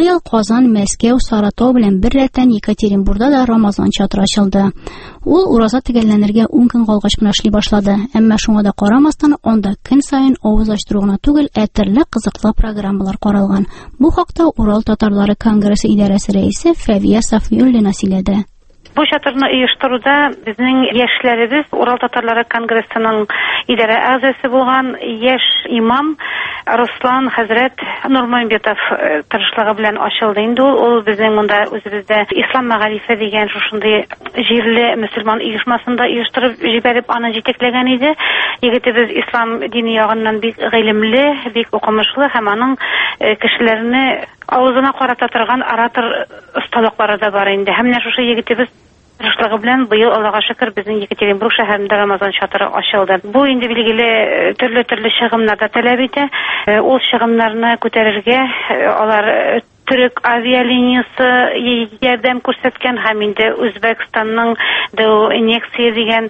ел Казан, Мәскәү, Саратау белән бер рәттән Екатеринбурда да Рамазан чатыры ачылды. Ул ураза төгәлләнергә 10 көн калгач кына эшли башлады. Әмма шуңа да карамастан, анда көн саен авыз ачтыру гына түгел, төрле кызыклы программалар каралган. Бу хакта Урал татарлары конгрессы идарәсе рәисе Фәвия Сафиуллина сөйләде. Бу чатырны оештыруда безнең яшьләребез Урал татарлары конгрессының идарә әгъзасы булган яшь имам Руслан хәзрәт Нурманбетов тырышлыгы белән ачылды инде. Ул безнең монда үзебездә Ислам мәгарифе дигән шушындый җирле мөселман оешмасында оештырып җибәреп аны җитәкләгән иде. Егетебез ислам дине ягыннан бик гыйлемле, бик укымышлы һәм аның кешеләрне авызына карата торган оратор осталыклары да бар инде. Һәм менә шушы егетебез тырышлыгы белән быел Аллага шөкер безнең Екатеринбург шәһәрендә Рамазан чатыры ачылды. Бу инде билгеле төрле чыгымнар да таләп итә. Ул чыгымнарны күтәрергә алар Түрек авиалиниясы ярдәм күрсәткән һәм инде Үзбәкстанның Инъекция дигән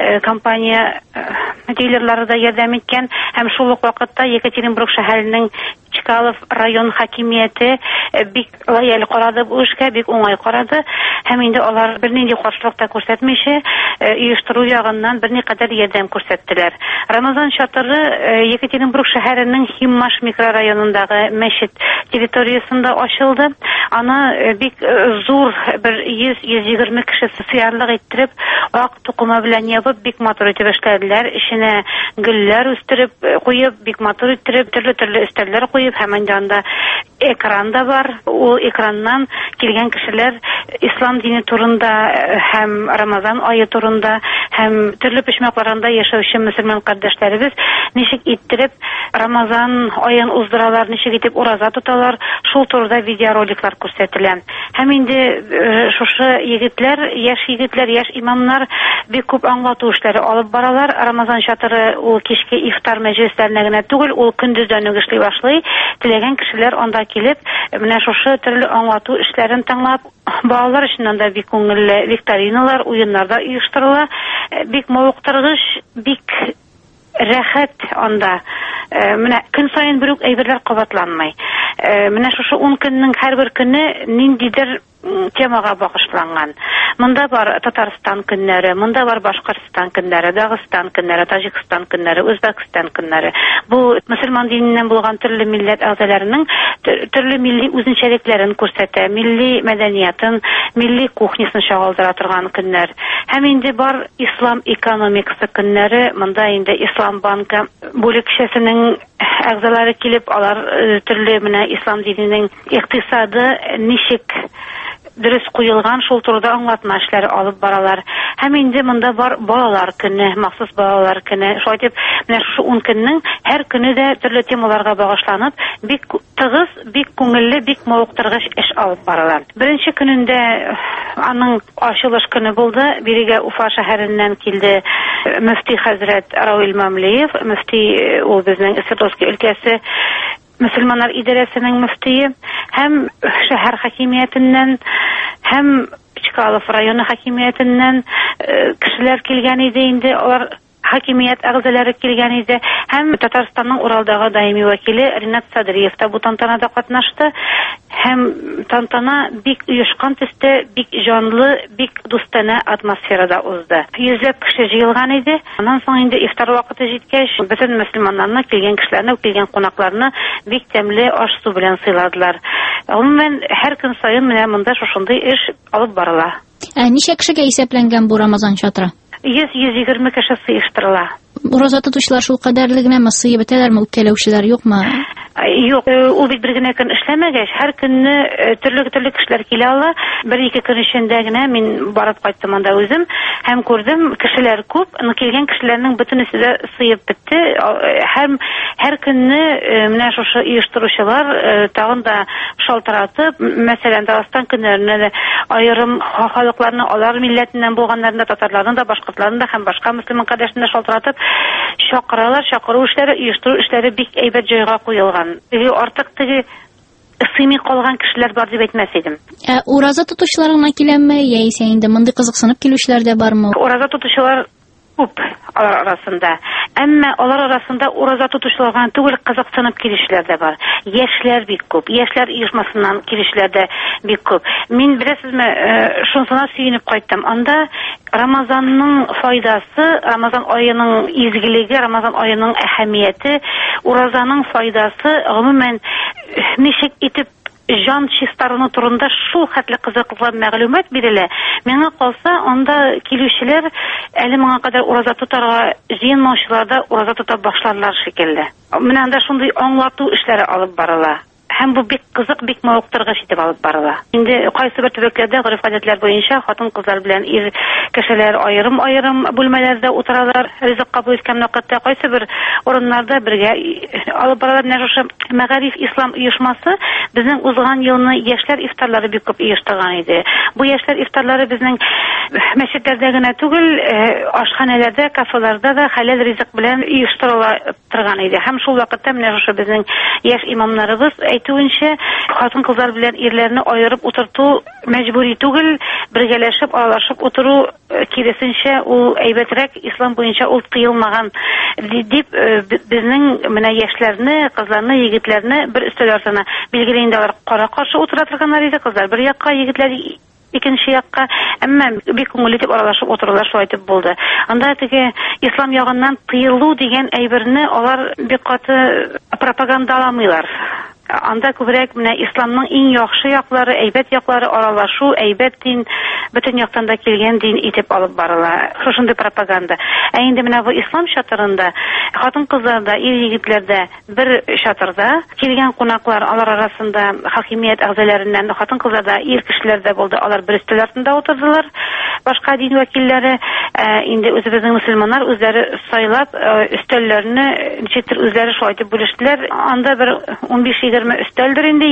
компания дилерлары да ярдәм иткән һәм шул ук вакытта Екатеринбург шәһәренең Чкалов район хакимияте бик лояль карады бу эшкә, бик уңай карады һәм инде алар бернинди каршылык та күрсәтмичә оештыру ягыннан берникадәр ярдәм күрсәттеләр. Рамазан чатыры Екатеринбург шәһәренең Химмаш микрорайонындагы мәчет территориясында ачылды. Аны бик зур бер 100-120 кеше сыярлык иттереп, ак тукыма белән ябып, бик матур итеп эшләделәр. Иченә гөлләр үстереп куеп, бик матур иттереп, төрле өстәлләр куеп, һәм анда экран да бар. Ул экраннан килгән кешеләр ислам дине турында һәм Рамазан ае турында һәм төрле почмакларында яшәүче мөселман кардәшләребез ничек иттереп Рамазан аен уздыралар, ничек итеп ураза тоталар, шул турында видеороликлар күрсәтелә. Һәм инде шушы егетләр, яшь имамнар бик күп аңлату эшләре алып баралар. Рамазан чатыры ул кичке ифтар мәҗлесләренә генә түгел, ул көндездән үк эшли башлый. Теләгән кешеләр анда килеп, менә шушы төрле аңлату эшләрен тыңлап, балалар өчен анда бик күңелле викториналар, уеннар да оештырыла. Бик мавыктыргыч, бик рәхәт анда. Менә көн саен бер үк әйберләр кабатланмый. Менә шушы 10 көннең һәрбер көне ниндидер темага багышланган. Монда бар Татарстан көннәре, монда бар Башкортстан көннәре, Дагыстан көннәре, Таҗикстан көннәре, Үзбәкстан көннәре. Бу мөселман диненнән булган төрле милләт әгъзаларының төрле милли үзенчәлекләрен күрсәтә, милли мәдәниятын, милли кухнясын чагылдыра торган көннәр. Һәм инде бар ислам экономикасы көннәре, монда инде Ислам банкы бүлекчәсенең әгъзалары килеп, алар төрле менә ислам диненең икътисады ничек дөрес куелган, шул турыда аңлатма эшләре алып баралар. Һәм инде монда бар балалар көне, махсус балалар көне. Шулай дип, менә шушы 10 көннең һәр көне дә төрле темаларга багышланып, бик тыгыз, бик күңелле, бик мавыктыргыч эш алып баралар. Беренче көнендә аның ачылыш көне булды. Бирегә Уфа шәһәреннән килде мөфти хәзрәт Рауил Мамлиев, мөфти ул безнең Свердловск өлкәсе мөселманнар идарәсенең мөфтие, һәм шәһәр хакимиятеннән, һәм Чкалов районы хакимиятеннән кешеләр килгән иде инде, алар хакимият әгъзалары килгән иде, һәм Татарстанның Уралдагы даими вәкиле Ринат Садриев та бу тантанада катнашты. Һәм тантана бик оешкан төстә, бик җанлы, бик дустана атмосферада узды. Йөзләп кеше җыелган иде. Аннан соң инде ифтар вакыты җиткәч, бөтен мөселманнарны, килгән кешеләрне, килгән кунакларны бик тәмле аш-су белән сыйладылар. Гомумән, һәр көн саен менә монда шушындый эш алып барыла. Ничә кешегә исәпләнгән бу Рамазан чатыры? 100-120 кеше сыештырыла. Ураза тотучылар шул кадәрле генәме сыеп бетәләрме, үпкәләүчеләр юкмы? Юк, ул бит бер генә көн эшләмәгәч, һәр көнне төрле кешеләр килә ала. 1-2 көн эчендә генә мин барып кайттым анда үзем һәм күрдем, кешеләр күп, килгән кешеләрнең бөтенесе дә сыеп бетте. Һәр көнне менә шушы оештыручылар тагын да шалтыратып, мәсәлән, Дагыстан көннәренә дә аерым халыкларны, алар милләтеннән булганнарны, татарларны да, башкортларны да һәм башка мөселман кардәшләрне шалтыратып чакыралар. Чакыру эшләре, оештыру эшләре бик әйбәт җайга куелган. Артык теге сыймый калган кешеләр бар дип әйтмәс идем. Ураза тотучылар гына киләме, яисә инде мондый кызыксынып килүчеләр дә бармы? Ураза тотучылар күп алар арасында. Әмма алар арасында ураза тотучыларга түгел кызыксынып килүчеләр дә бар. Яшьләр бик күп. Яшьләр оешмасыннан килүчеләр дә бик күп. Мин беләсезме, шунсына сөенеп кайттым. Анда Рамазанның файдасы, Рамазан аеның изгелеге, Рамазан аеның әһәмияте, уразаның файдасы, гомумән ничек итеп жан чистарыны турында шул хәтле кызыклы мәгълүмат бирелә. Миңа калса, анда килүчеләр әле моңа кадәр ураза тутарга җыенмаучылар да ураза тота башларлар шикелле. Менә анда шундый аңлату эшләре алып барыла. Һәм бу бик кызык, бик мавыктыргыч итеп алып барыла. Инде кайсы бер төбәкләрдә гореф-гадәтләр буенча хатын-кызлар белән ир кешеләр аерым-аерым бүлмәләрдә утыралар, ризык кабул иткән вакытта, кайсы бер урыннарда бергә алып баралар. Менә шушы Мәгариф ислам оешмасы безнең узган елны яшьләр ифтарлары бик күп оештырган иде. Бу яшьләр ифтарлары безнең мәчетләрдә генә түгел, ашханәләрдә, кафеларда да хәләл ризык белән оештырыла торган иде. Һәм шул вакытта менә шушы безнең яшь имамнарыбыз әйтүенчә, хатын-кызлар белән ирләрне аерып утырту мәҗбүри түгел, бергәләшеп, аралашып утыру киресенчә ул әйбәтрәк, ислам буенча ул тыелмаган дип безнең менә яшьләрне, кызларны, егетләрне бер өстәл артына билгеле инде алар кара-каршы утыра торганнар иде, кызлар бер якка, егетләр икенче якка, әмма бик күңелле итеп аралашып утырулар шулай итеп булды. Анда теге ислам ягыннан тыелу дигән әйберне алар бик каты пропагандаламыйлар. Анда күбрәк менә исламның иң яхшы яклары, әйбәт яклары аралашу, әйбәт дин, бөтен яктан да килгән дин итеп алып барыла. Шушындый пропаганда. Ә инде менә бу ислам чатырында, хатын-кызларда, ир-егетләрдә бер чатырда килгән кунаклар, алар арасында хакимият әгъзаларыннан, хатын-кызларда ир кешеләр дә булды. Алар бер өстәл артында утырдылар. Башка дин вәкилләре, инде үзебезнең мөселманнар үзләре сайлап, өстәлләрне ничектер үзләре шулай итеп бүлештеләр. Анда бер 15-20 өстәлдер инде,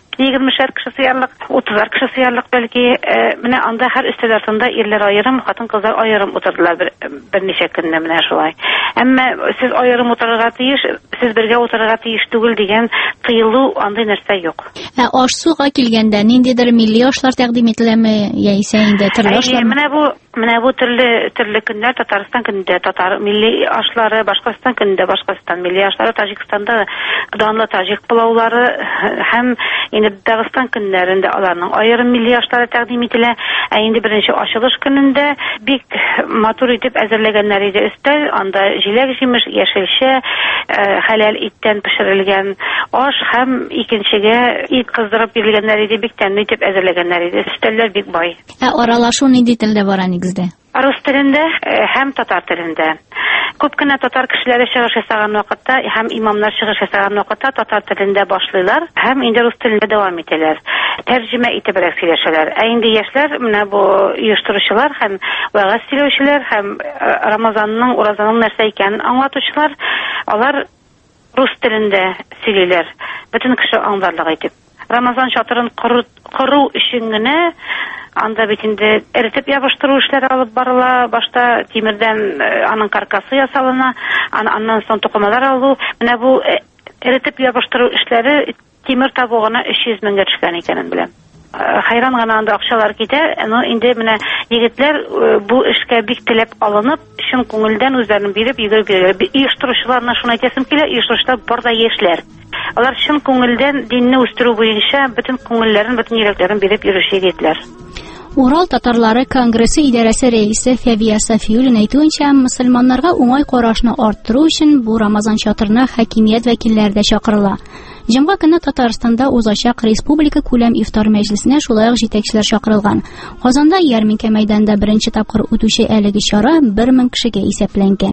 20 кеше сыярлык, 30 кеше сыярлык бәлки. Менә анда һәр өстәл артында ирләр аерым, хатын-кызлар аерым утырдылар берничә көнне менә шулай. Әмма сез аерым утырырга тиеш, сез бергә утырырга тиеш түгел дигән тыелу, андый нәрсә юк. Аш-суга килгәндә ниндидер милли ашлар тәкъдим ителәме, яисә инде төрле ашлар? Менә бу төрле көннәр, Татарстан көнендә татар милли ашлары, Башкортстан көнендә Башкортстан милли ашлары, Таҗикстанда данлы таҗик пылаулары һәм инде Дагыстан көннәрендә аларның аерым милли ашлары тәкъдим ителә. Ә инде беренче ачылыш көнендә бик матур итеп әзерләгәннәр иде өстәл. Анда җиләк-җимеш, яшелчә, хәләл иттән пешерелгән аш һәм икенчегә ит кыздырып бирелгәннәр иде, бик тәмле итеп әзерләгәннәр иде. Өстәлләр бик бай. Аралашу нинди телдә бара нигездә? Рус телендә һәм татар телендә. Күп кенә татар кешеләре чыгыш ясаган вакытта һәм имамнар чыгыш ясаган вакытта татар телендә башлыйлар һәм инде рус телендә дәвам итәләр. Тәрҗемә итеп сөйләшәләр. Ә инде яшьләр, менә бу оештыручылар һәм вәгазь сөйләүчеләр һәм Рамазанның, уразаның нәрсә икәнен аңлатучылар, алар рус телендә сөйлиләр. Бөтен кеше аңларлык итеп. Рамазан чатырын кору өчен генә анда бит инде эретеп ябыштыру эшләре алып барыла. Башта тимердән аның каркасы ясалына, аннан соң тукымалар алу. Менә бу эретеп ябыштыру эшләре тимер табугына 300 меңгә төшкән икәнен беләм. Хайран гына анда акчалар китә. Инде менә егетләр бу эшкә бик теләп алынып, чын күңелдән үзләрен биреп йөгереп, оештыручыларны шуны әйтәсем килә, оештыручылар бар да яшьләр. Алар чын күңелдән динне үстерү буенча бөтен күңелләрен, бөтен йөрәкләрен биреп йөрүче егетләр. Урал татарлары конгрессы идарәсе рәисе Фәвия Сафиуллина әйтүенчә, мөселманнарга уңай карашны арттыру өчен бу Рамазан чатырына хакимият вәкилләре дә чакырыла. Җомга көнне Татарстанда узачак республика күләм ифтар мәҗлесенә шулай ук җитәкчеләр чакырылган. Казанда ярминкә мәйданында беренче тапкыр үтүче әлеге чара 1000 кешегә исәпләнгән.